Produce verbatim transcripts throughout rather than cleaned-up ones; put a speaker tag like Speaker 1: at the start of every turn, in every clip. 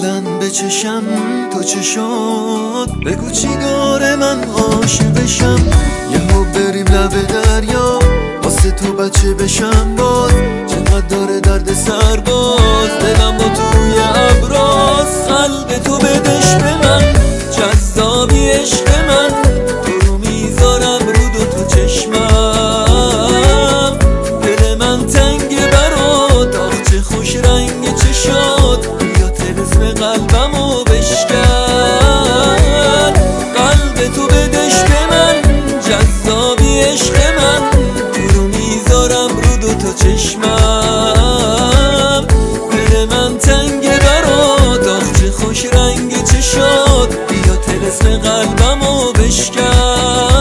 Speaker 1: قبلا به چشم تو چه شد؟ بگو چی داره من عاشقشم. یهو بریم لب دریا واسه تو بچه بشم باز. چقدر داره درد سر باز دلم با تو روی ابراز. قلب تو بدش به من جذابی عشق من. تو رو میذارم رو دو تا چشمم. دل من تنگه برات آخ چه خوش رنگ چشات. بیا طلسم قلبمو بشکن. قلب تو بدش به من جذابی عشق من. تو رو میذارم رو دو تا چشمم. دل من تنگه برات آخ چه خوش رنگ چشات. بیا طلسم قلبمو بشکن.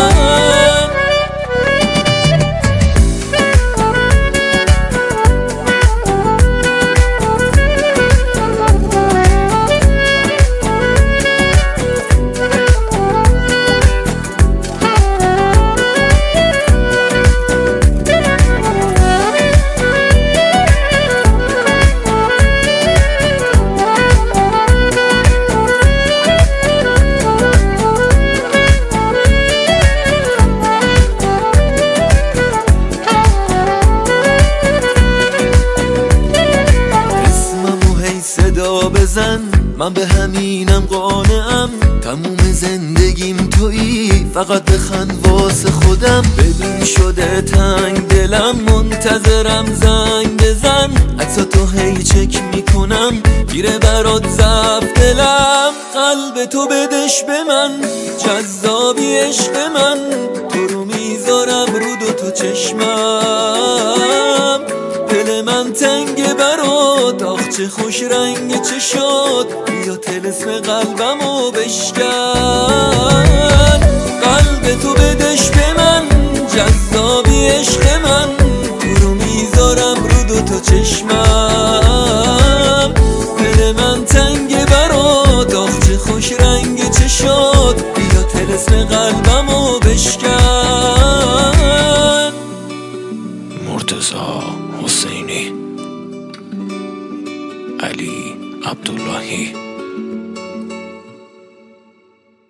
Speaker 1: صدا بزن من به همینم قانعم. تموم زندگیم تویی فقط بخند واسه خودم. ببین شده تنگ دلم منتظرم زنگ بزن. عکساتو هی چک میکنم گیره برات ضعف دلم. قلب تو بدش به من جذابی عشق من. تو رو میذارم رو دو تا چشمم. دل من تنگه برات آخ چه خوش رنگ چشات. بیا طلسم قلبمو بشکن. قلب تو بدش به من جذابی عشق من. تو رو میذارم رو دو تا چشمم. دل من تنگه برات آخ چه خوش رنگ چشات. بیا طلسم قلبمو بشکن.
Speaker 2: مرتضی حسینی، علی عبداللهی.